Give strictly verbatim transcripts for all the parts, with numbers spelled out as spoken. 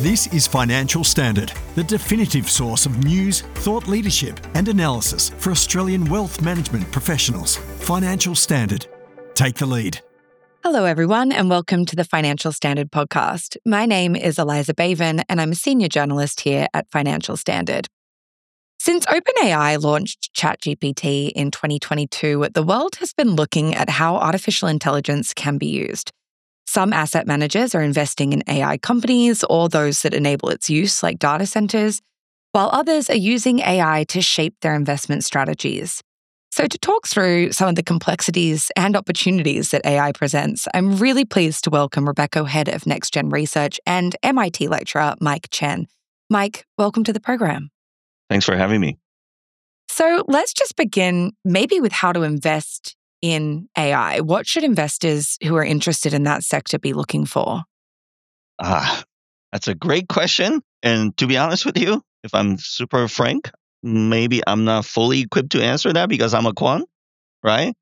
This is Financial Standard, the definitive source of news, thought leadership and analysis for Australian wealth management professionals. Financial Standard. Take the lead. Hello, everyone, and welcome to the Financial Standard podcast. My name is Eliza Baven, and I'm a senior journalist here at Financial Standard. Since OpenAI launched ChatGPT in twenty twenty-two, the world has been looking at how artificial intelligence can be used. Some asset managers are investing in A I companies or those that enable its use, like data centers, while others are using A I to shape their investment strategies. So to talk through some of the complexities and opportunities that A I presents, I'm really pleased to welcome Rebecca, Head of Next Gen Research, and M I T lecturer Mike Chen. Mike, welcome to the program. Thanks for having me. So let's just begin maybe with how to invest in A I. What should investors who are interested in that sector be looking for? Ah, that's a great question. And to be honest with you, if I'm super frank, maybe I'm not fully equipped to answer that because I'm a quant, right?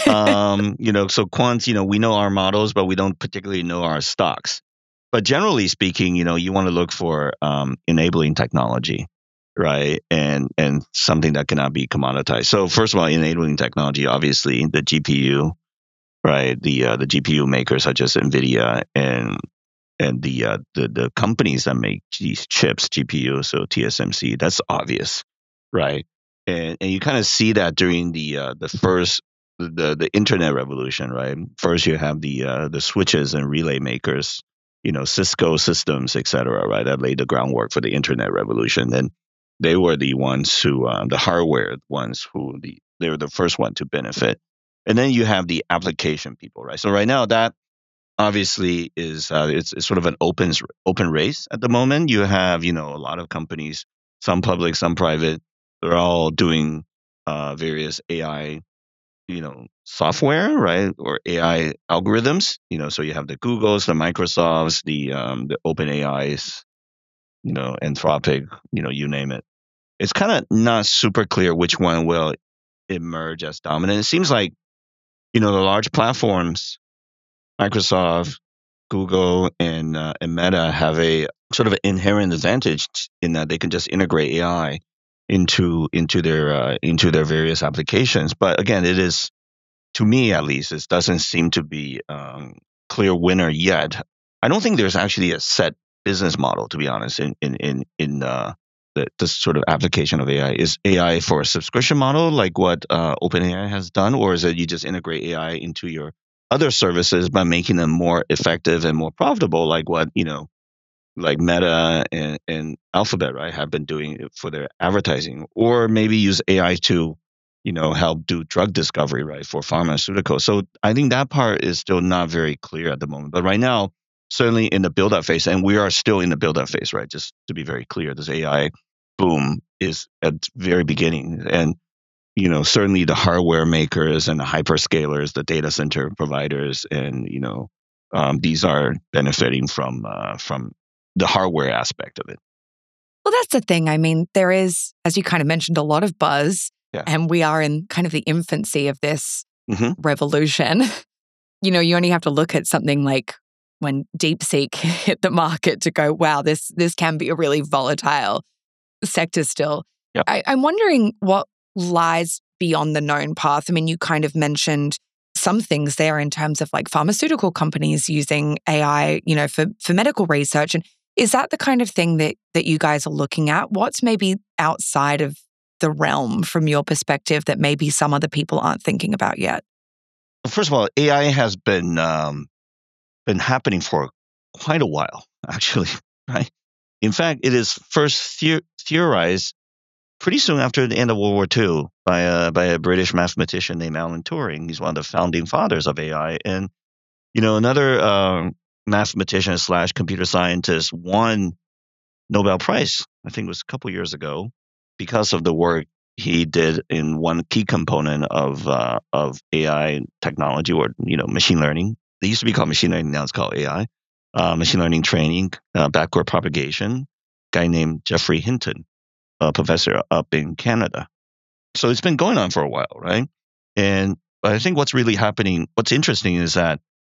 um, you know, so quants, you know, we know our models, but we don't particularly know our stocks. But generally speaking, you know, you want to look for um, enabling technology, right? And and something that cannot be commoditized. So first of all, enabling technology, obviously the G P U, right? The uh, the G P U makers such as NVIDIA and and the uh, the the companies that make these chips, G P U, so T S M C, that's obvious, right? And and you kind of see that during the uh, the first the the internet revolution, right? First you have the uh, the switches and relay makers, you know, Cisco Systems, et cetera, right? That laid the groundwork for the internet revolution. Then they were the ones who, um, the hardware ones who, the they were the first one to benefit. And then you have the application people, right? So right now that obviously is, uh, it's, it's sort of an open, open race at the moment. You have, you know, a lot of companies, some public, some private, they're all doing uh, various A I, you know, software, right? Or A I algorithms, you know, so you have the Googles, the Microsofts, the, um, the Open A Is, you know, Anthropic, you know, you name it. It's kind of not super clear which one will emerge as dominant. It seems like, you know, the large platforms, Microsoft, Google, and uh, and Meta have a sort of an inherent advantage in that they can just integrate A I into into their uh, into their various applications. But again, it is, to me at least, it doesn't seem to be um, clear winner yet. I don't think there's actually a set business model, to be honest, in in in in uh, the, this sort of application of A I. Is A I for a subscription model like what uh, OpenAI has done, or is it you just integrate A I into your other services by making them more effective and more profitable, like what you know, like Meta and, and Alphabet, right, have been doing for their advertising, or maybe use A I to, you know, help do drug discovery, right, for pharmaceuticals. So I think that part is still not very clear at the moment. But right now, certainly in the build-up phase, and we are still in the build-up phase, right? Just to be very clear, this A I boom is at the very beginning. And, you know, certainly the hardware makers and the hyperscalers, the data center providers, and, you know, um, these are benefiting from uh, from the hardware aspect of it. Well, that's the thing. I mean, there is, as you kind of mentioned, a lot of buzz, Yeah. and we are in kind of the infancy of this hmm revolution. You know, you only have to look at something like when DeepSeek hit the market to go, wow, this this can be a really volatile sector still. Yep. I, I'm wondering what lies beyond the known path. I mean, you kind of mentioned some things there in terms of like pharmaceutical companies using A I, you know, for, for medical research. And is that the kind of thing that that you guys are looking at? What's maybe outside of the realm from your perspective that maybe some other people aren't thinking about yet? First of all, A I has been um, been happening for quite a while, actually, right? In fact, it is first the- theorized pretty soon after the end of World War Two by a, by a British mathematician named Alan Turing. He's one of the founding fathers of A I. And, you know, another um, mathematician slash computer scientist won Nobel Prize, I think it was a couple years ago, because of the work he did in one key component of uh, of A I technology, or, you know, machine learning. They used to be called machine learning, now it's called A I. Uh, machine learning training, uh, backward propagation, guy named Geoffrey Hinton, a professor up in Canada. So it's been going on for a while, right? And but I think what's really happening, what's interesting is that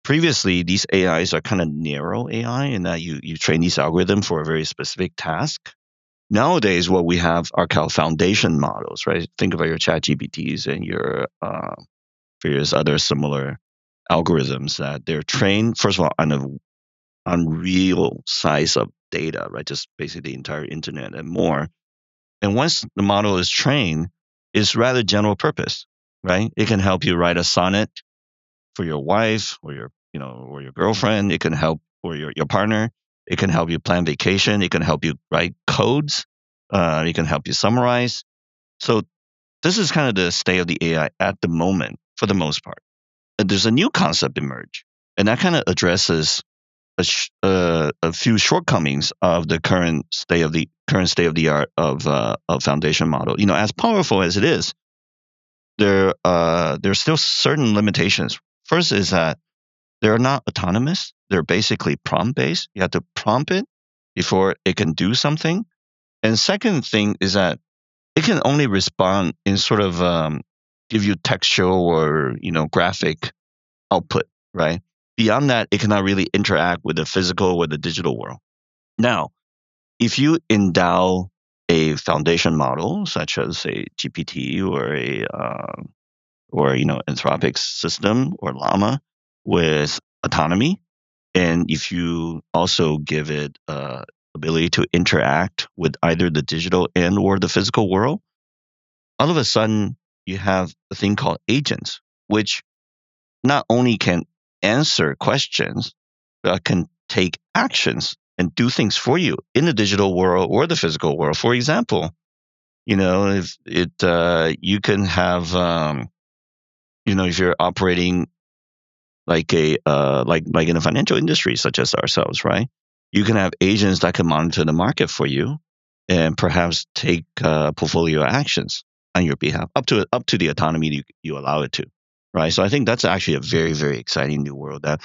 previously these A Is are kind of narrow A I in that you you train these algorithms for a very specific task. Nowadays, what we have are called foundation models, right? Think about your Chat G P Ts and your uh, various other similar algorithms that they're trained, first of all, on a on real size of data, right? Just basically the entire internet and more. And once the model is trained, it's rather general purpose, right? It can help you write a sonnet for your wife or your, you know, or your girlfriend. It can help or your, your partner. It can help you plan vacation. It can help you write codes. Uh, it can help you summarize. So this is kind of the state of the A I at the moment, for the most part. And there's a new concept emerge, and that kind of addresses a, sh- uh, a few shortcomings of the current state of the current state of the art of uh, of foundation model. You know, as powerful as it is, there uh, there's still certain limitations. First is that they're not autonomous. They're basically prompt based. You have to prompt it before it can do something. And second thing is that it can only respond in sort of um, give you textual or you know graphic output, right? Beyond that, it cannot really interact with the physical or the digital world. Now, if you endow a foundation model such as a G P T or a uh, or you know Anthropic's system or Llama with autonomy, and if you also give it uh, ability to interact with either the digital and or the physical world, all of a sudden you have a thing called agents, which not only can answer questions, but can take actions and do things for you in the digital world or the physical world. For example, you know, if it uh, you can have, um, you know, if you're operating like a uh, like like in the financial industry, such as ourselves, right? You can have agents that can monitor the market for you and perhaps take uh, portfolio actions on your behalf, up to up to the autonomy you, you allow it to, right? So I think that's actually a very very exciting new world that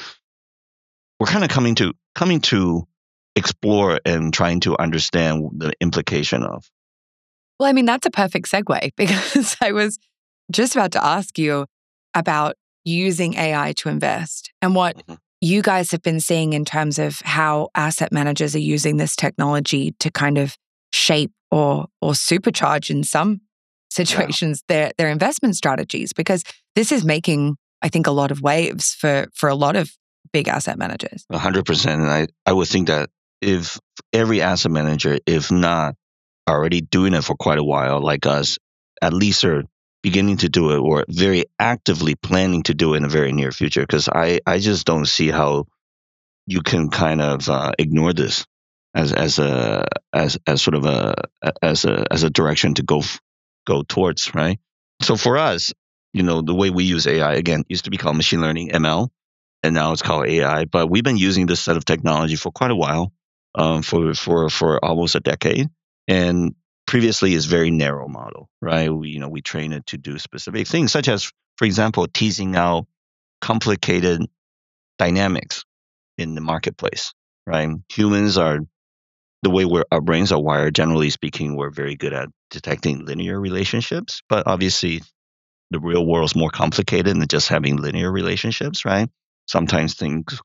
we're kind of coming to coming to explore and trying to understand the implication of. Well, I mean, that's a perfect segue because I was just about to ask you about using A I to invest and what mm-hmm. you guys have been seeing in terms of how asset managers are using this technology to kind of shape or or supercharge in some situations yeah. their their investment strategies, because this is making, I think, a lot of waves for for a lot of big asset managers. A hundred percent. And I, I would think that if every asset manager, if not already doing it for quite a while, like us, at least are beginning to do it or very actively planning to do it in the very near future. Because I, I just don't see how you can kind of uh, ignore this as as a as as sort of a as a as a direction to go go towards, right? So for us, you know, the way we use A I again used to be called machine learning, M L, and now it's called A I. But we've been using this set of technology for quite a while, um, for for for almost a decade. And previously, is very narrow model, right? We you know we train it to do specific things, such as, for example, teasing out complicated dynamics in the marketplace, right? Humans are the way we're, our brains are wired. Generally speaking, we're very good at detecting linear relationships, but obviously, the real world is more complicated than just having linear relationships, right? Sometimes things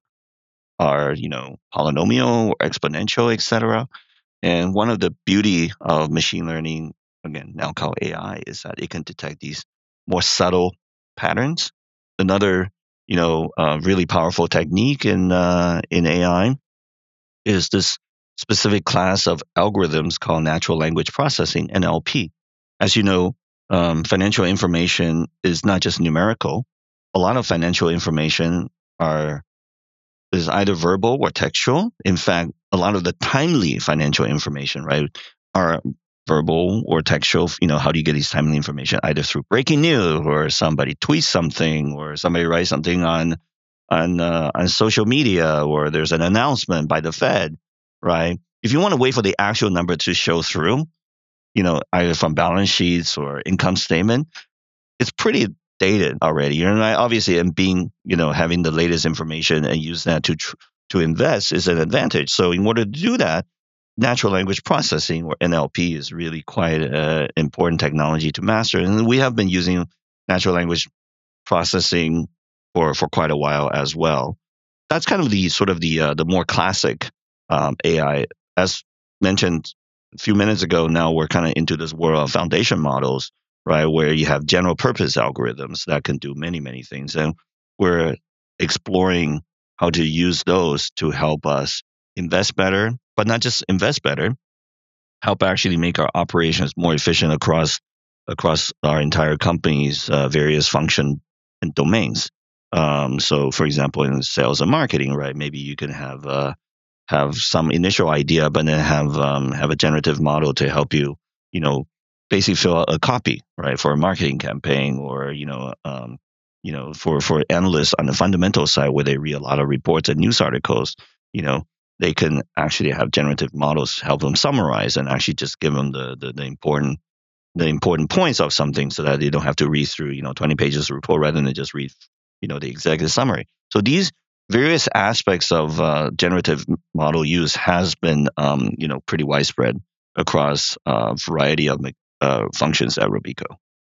are, you know, polynomial or exponential, et cetera. And one of the beauty of machine learning, again, now called A I, is that it can detect these more subtle patterns. Another, you know, uh, really powerful technique in uh, in A I is this specific class of algorithms called natural language processing, N L P. As you know, um, financial information is not just numerical. A lot of financial information are is either verbal or textual. In fact, a lot of the timely financial information, right, are verbal or textual. You know, how do you get these timely information? Either through breaking news, or somebody tweets something, or somebody writes something on on uh, on social media, or there's an announcement by the Fed, right? If you want to wait for the actual number to show through, you know, either from balance sheets or income statement, it's pretty dated already. You know, and I obviously, and being, you know, having the latest information and use that to tr- to invest is an advantage. So in order to do that, natural language processing, or N L P, is really quite an important technology to master. And we have been using natural language processing for, for quite a while as well. that's kind of the sort of the uh, the more classic um, A I. As mentioned a few minutes ago, now we're kind of into this world of foundation models, right? Where you have general purpose algorithms that can do many, many things. And we're exploring how to use those to help us invest better, but not just invest better, help actually make our operations more efficient across across our entire company's uh, various function and domains. Um, so, for example, in sales and marketing, right? Maybe you can have uh, have some initial idea, but then have um, have a generative model to help you, you know, basically fill out a copy, right, for a marketing campaign, or you know, um, you know, for for analysts on the fundamental side where they read a lot of reports and news articles, you know, they can actually have generative models help them summarize and actually just give them the the, the important the important points of something, so that they don't have to read through, you know, twenty pages of report rather than just read, you know, the executive summary. So these various aspects of uh, generative model use has been, um, you know, pretty widespread across a variety of uh, functions at Robeco.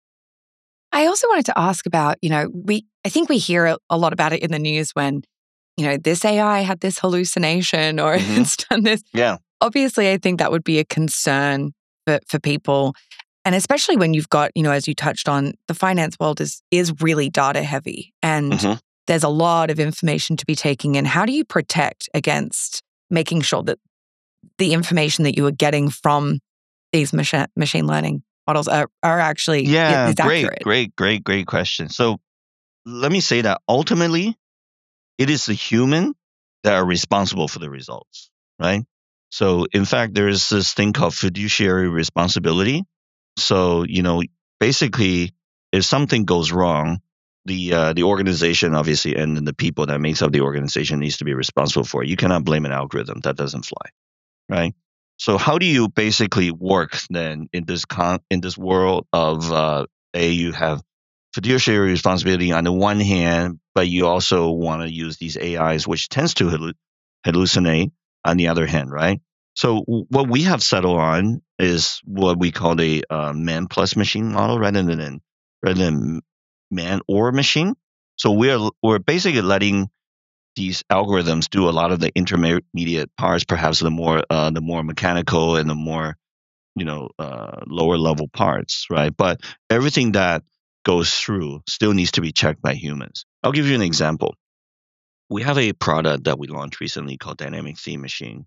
I also wanted to ask about, you know, we I think we hear a, a lot about it in the news when, you know, this A I had this hallucination or Mhm. it's done this. Yeah. Obviously, I think that would be a concern for, for people. And especially when you've got, you know, as you touched on, the finance world is is really data heavy and Mhm. there's a lot of information to be taking in. How do you protect against making sure that the information that you are getting from these machine machine learning models are, are actually Yeah, is great, accurate? great, great, great question. So let me say that ultimately, it is the human that are responsible for the results, right? So in fact, there is this thing called fiduciary responsibility. So, you know, basically, if something goes wrong, the uh, the organization obviously, and then the people that makes up the organization needs to be responsible for it. You cannot blame an algorithm. That doesn't fly, right? So how do you basically work then in this con- in this world of uh, a you have fiduciary responsibility on the one hand, but you also want to use these A Is, which tends to hallu- hallucinate on the other hand, right? So w- what we have settled on is what we call the uh, man plus machine model, rather than rather than man or machine. So we're we're basically letting these algorithms do a lot of the intermediate parts, perhaps the more uh, the more mechanical and the more, you know, uh, lower level parts, right? But everything that goes through still needs to be checked by humans. I'll give you an example. We have a product that we launched recently called Dynamic Theme Machine,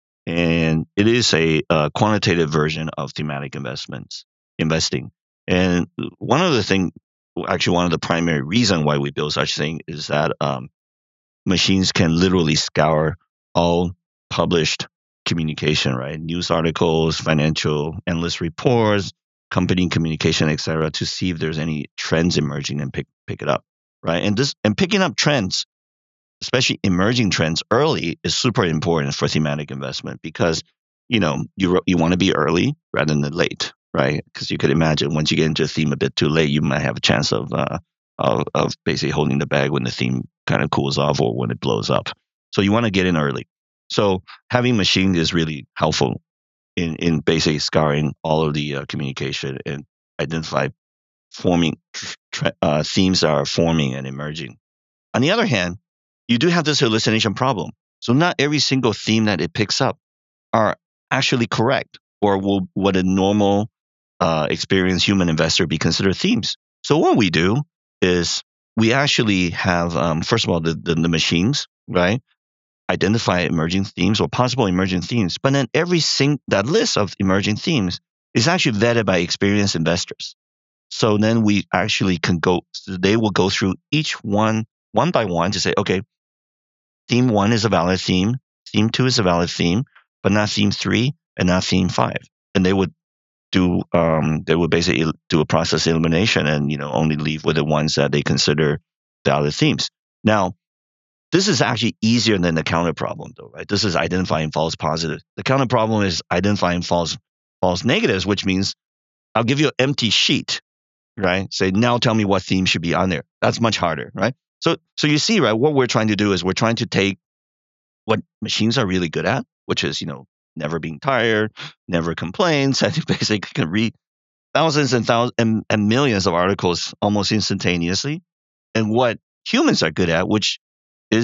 and it is a, uh quantitative version of thematic investments investing. And one of the thing, actually, one of the primary reason why we build such thing is that um, machines can literally scour all published communication, right? News articles, financial analyst reports, company communication, et cetera, to see if there's any trends emerging and pick pick it up, right? And this and picking up trends, especially emerging trends early, is super important for thematic investment, because you know you you want to be early rather than late, right? Because you could imagine once you get into a theme a bit too late, you might have a chance of uh, of, of basically holding the bag when the theme kind of cools off or when it blows up. So you want to get in early. So having machine is really helpful in in basically scouring all of the uh, communication and identify forming tr- tr- uh, themes that are forming and emerging. On the other hand, you do have this hallucination problem. So not every single theme that it picks up are actually correct, or will what a normal uh, experienced human investor be considered themes. So what we do is we actually have, um, first of all, the, the, the machines, right, identify emerging themes or possible emerging themes, but then every sing that list of emerging themes is actually vetted by experienced investors. So then we actually can go, so they will go through each one one by one to say, okay, theme one is a valid theme, theme two is a valid theme, but not theme three and not theme five. And they would do, um, they would basically do a process elimination and, you know, only leave with the ones that they consider valid themes. Now, this is actually easier than the counter problem, though, right? This is identifying false positives. The counter problem is identifying false false negatives, which means I'll give you an empty sheet, right? Say, now tell me what theme should be on there. That's much harder, right? So, so you see, right? What we're trying to do is we're trying to take what machines are really good at, which is, you know, never being tired, never complains. I think basically can read thousands and thousands and, and millions of articles almost instantaneously, and what humans are good at, which is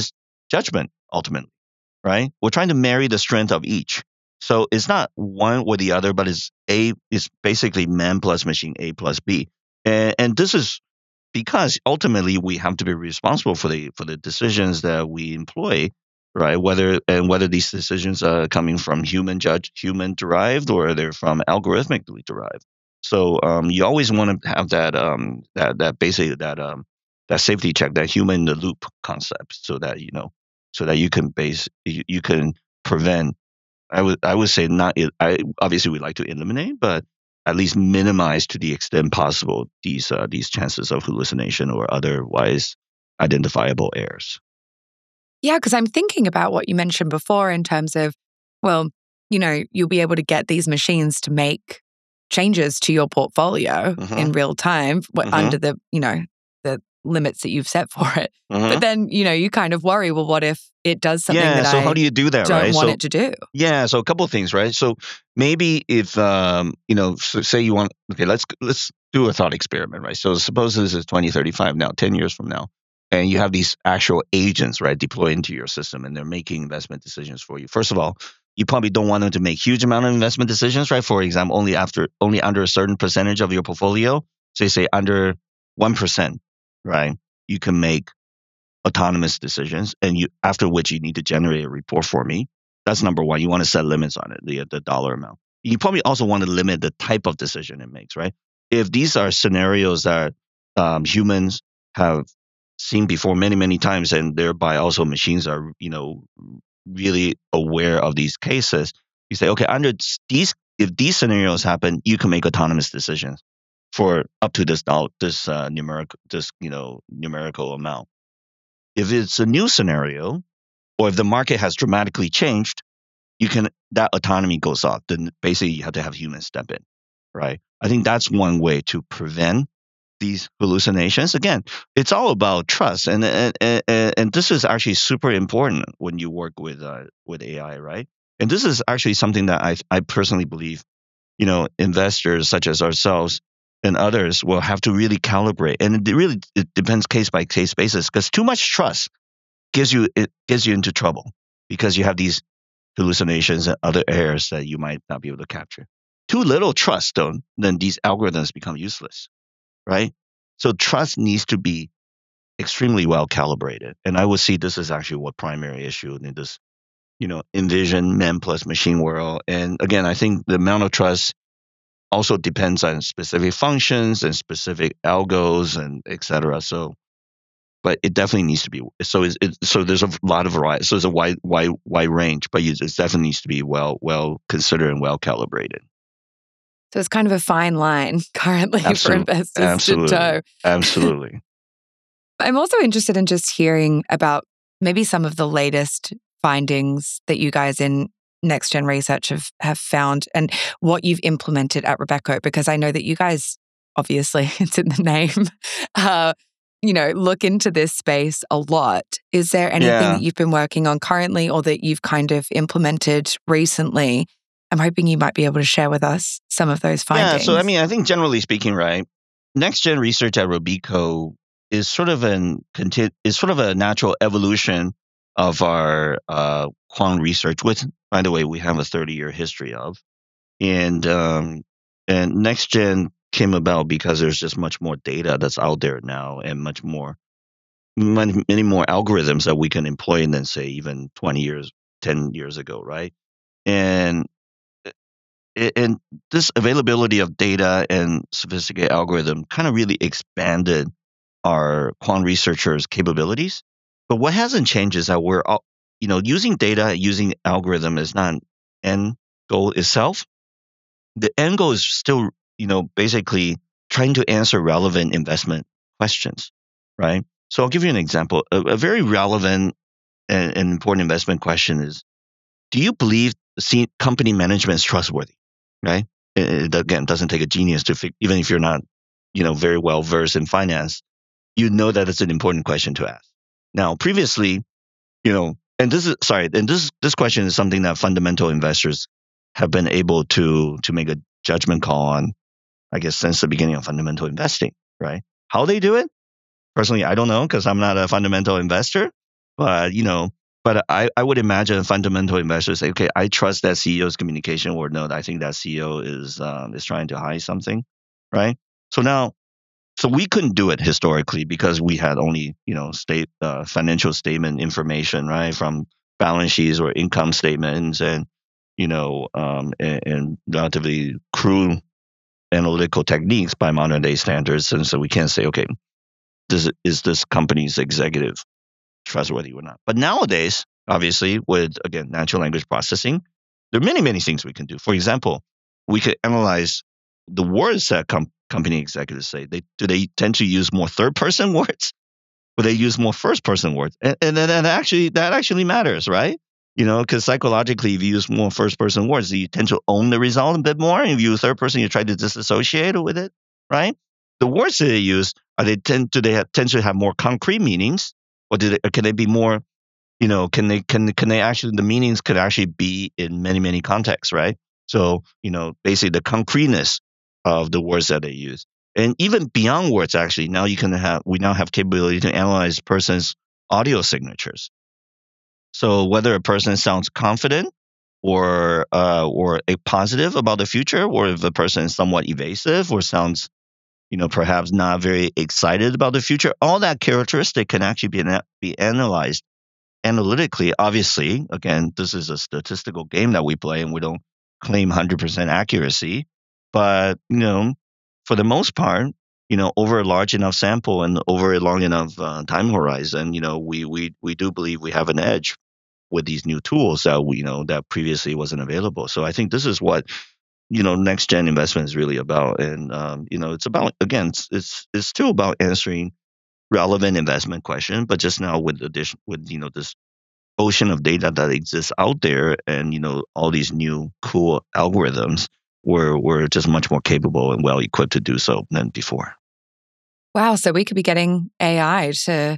judgment ultimately, right? We're trying to marry the strength of each. So it's not one or the other, but it's A is basically man plus machine, A plus B. And, and this is because ultimately we have to be responsible for the for the decisions that we employ, right? Whether and whether these decisions are coming from human judge, human derived, or they're from algorithmically derived. So um, you always want to have that um, that that basically that um, that safety check, that human in the loop concept, so that you know, so that you can base you, you can prevent. I would I would say not. I obviously we'd like to eliminate, but at least minimize to the extent possible these uh, these chances of hallucination or otherwise identifiable errors. Yeah, because I'm thinking about what you mentioned before in terms of, well, you know, you'll be able to get these machines to make changes to your portfolio Mm-hmm. in real time what, Mhm. under the, you know, the limits that you've set for it. Mhm. But then, you know, you kind of worry, well, what if it does something Yeah. that So I how do you do that, don't right? want So it to do? yeah. So a couple of things, right? So maybe if um, you know, so say you want, okay, let's let's do a thought experiment, right? So suppose this is twenty thirty-five now, ten years from now, and you have these actual agents, right, deployed into your system, and they're making investment decisions for you. First of all, you probably don't want them to make huge amount of investment decisions, right? For example, only after only under a certain percentage of your portfolio, so you say under one percent, right? You can make autonomous decisions, and you after which you need to generate a report for me. That's number one. You want to set limits on it, the the dollar amount. You probably also want to limit the type of decision it makes, right? If these are scenarios that um, humans have seen before many many times, and thereby also machines are you know really aware of these cases, you say, okay, under these if these scenarios happen, you can make autonomous decisions for up to this dollar, this uh, numeric this you know numerical amount. If it's a new scenario, or if the market has dramatically changed, you can that autonomy goes off. Then basically you have to have humans step in, right? I think that's one way to prevent these hallucinations. Again, it's all about trust, and and and, and this is actually super important when you work with uh, with A I, right? And this is actually something that I I personally believe, you know, investors such as ourselves and others will have to really calibrate, and it really it depends case by case basis, because too much trust gives you it gives you into trouble because you have these hallucinations and other errors that you might not be able to capture. Too little trust, though, then these algorithms become useless, right? So trust needs to be extremely well calibrated, and I would see this is actually what primary issue in this, you know, envision man plus machine world. And again, I think the amount of trust also depends on specific functions and specific algos and et cetera. So but it definitely needs to be so. It's, it, so there's a lot of variety. So there's a wide, wide, wide range, but it definitely needs to be well, well considered and well calibrated. So it's kind of a fine line currently for Absolutely. investors Absolutely. to toe. Absolutely. I'm also interested in just hearing about maybe some of the latest findings that you guys in Next Gen Research have, have found and what you've implemented at Rebecca, because I know that you guys, obviously, it's in the name, uh, you know, look into this space a lot. Is there anything Yeah. that you've been working on currently or that you've kind of implemented recently? I'm hoping you might be able to share with us some of those findings. Yeah. So I mean, I think generally speaking, right, Next Gen Research at Robeco is sort of an conti- is sort of a natural evolution of our uh, quant research, which, by the way, we have a thirty year history of, and um, and Next Gen came about because there's just much more data that's out there now, and much more many, many more algorithms that we can employ than say even twenty years, ten years ago, right? And a- and this availability of data and sophisticated algorithm kind of really expanded our quant researchers' capabilities. But what hasn't changed is that we're all, you know, using data, using algorithm is not an end goal itself. The end goal is still, you know, basically trying to answer relevant investment questions, right? So I'll give you an example. A, a very relevant and, and important investment question is: do you believe the se- company management is trustworthy? Right? It, it, again, doesn't take a genius to fig- even if you're not, you know, very well versed in finance, you know that it's an important question to ask. Now, previously, you know, and this is sorry, and this this question is something that fundamental investors have been able to to make a judgment call on, I guess, since the beginning of fundamental investing, right? How they do it, personally, I don't know because I'm not a fundamental investor. But you know, but I, I would imagine fundamental investors say, okay, I trust that C E O's communication, or no, I think that C E O is um, is trying to hide something, right? So now, so we couldn't do it historically because we had only, you know, state uh, financial statement information, right, from balance sheets or income statements, and you know, um, and, and relatively crude analytical techniques by modern day standards, and so we can't say, okay, this is this company's executive trustworthy or not. But nowadays, obviously, with again natural language processing, there are many many things we can do. For example, we could analyze the words that com- company executives say. They do they tend to use more third person words, or they use more first person words, and, and then that actually that actually matters, right? You know, because psychologically, if you use more first person words, you tend to own the result a bit more. If you use third person, you try to disassociate with it, right? The words that they use, are they tend to they have, tend to have more concrete meanings, or do they, or can they be more, you know, can they can can they actually the meanings could actually be in many many contexts, right? So you know, basically the concreteness of the words that they use, and even beyond words, actually now you can have we now have capability to analyze a person's audio signatures. So whether a person sounds confident or uh, or a positive about the future, or if a person is somewhat evasive or sounds, you know, perhaps not very excited about the future, all that characteristic can actually be be analyzed analytically. Obviously, again, this is a statistical game that we play, and we don't claim one hundred percent accuracy. But you know, for the most part, you know, over a large enough sample and over a long enough uh, time horizon, you know, we we we do believe we have an edge with these new tools that we you know that previously wasn't available. So I think this is what you know next gen investment is really about, and um, you know, it's about again, it's, it's it's still about answering relevant investment question, but just now with addition with you know this ocean of data that exists out there, and you know all these new cool algorithms, we're we're just much more capable and well equipped to do so than before. Wow, so we could be getting A I to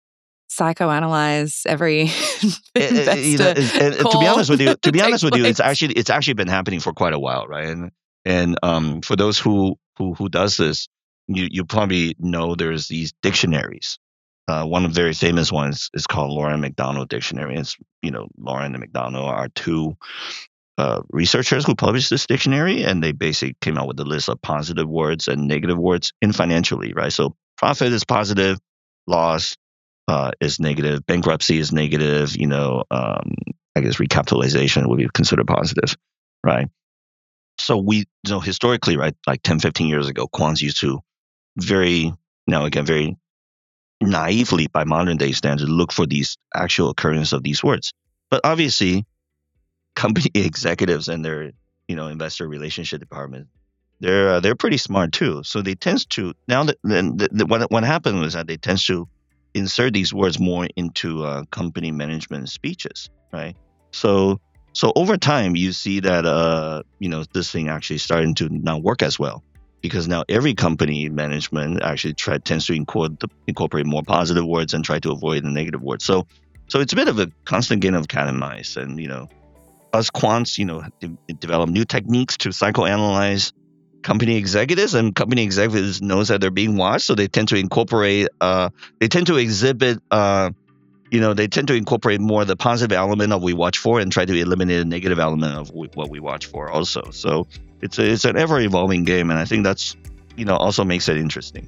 psychoanalyze every investor you know, and, and to be honest with you, to be honest with place. you, it's actually it's actually been happening for quite a while, right? And and um, for those who who who does this, you you probably know there's these dictionaries. Uh, one of the very famous ones is called Lauren McDonald Dictionary. It's you know Lauren and McDonald are two uh, researchers who published this dictionary, and they basically came out with a list of positive words and negative words in financially, right? So profit is positive, loss uh, is negative, bankruptcy is negative. You know, um, I guess recapitalization would be considered positive, right? So we, you know, historically, right, like ten, fifteen years ago, quants used to very, now again, very naively by modern day standards, look for these actual occurrence of these words. But obviously, company executives and their, you know, investor relationship department, they're uh, they're pretty smart too. So they tend to now that then the, the, what what happened was that they tend to insert these words more into uh, company management speeches, right? So so over time, you see that uh you know this thing actually starting to not work as well, because now every company management actually try, tends to incorporate, incorporate more positive words and try to avoid the negative words. So so it's a bit of a constant game of cat and mice. And you know, us quants, you know, de- develop new techniques to psychoanalyze company executives, and company executives knows that they're being watched, so they tend to incorporate, uh, they tend to exhibit, uh, you know, they tend to incorporate more the positive element of we watch for and try to eliminate the negative element of we, what we watch for also. So it's a, it's an ever evolving game, and I think that's, you know, also makes it interesting.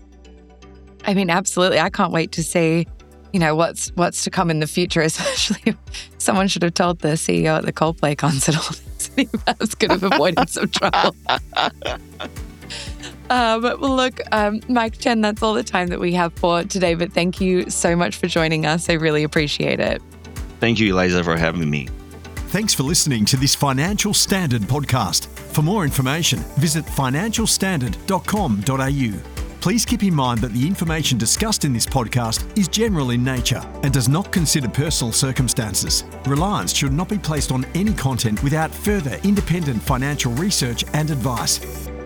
I mean, absolutely. I can't wait to see, you know, what's what's to come in the future, especially someone should have told the C E O at the Coldplay concert all this. He perhaps could have avoided some trouble. Uh, but well, look, um, Mike Chen, that's all the time that we have for today. But thank you so much for joining us. I really appreciate it. Thank you, Eliza, for having me. Thanks for listening to this Financial Standard podcast. For more information, visit financial standard dot com dot a u. Please keep in mind that the information discussed in this podcast is general in nature and does not consider personal circumstances. Reliance should not be placed on any content without further independent financial research and advice.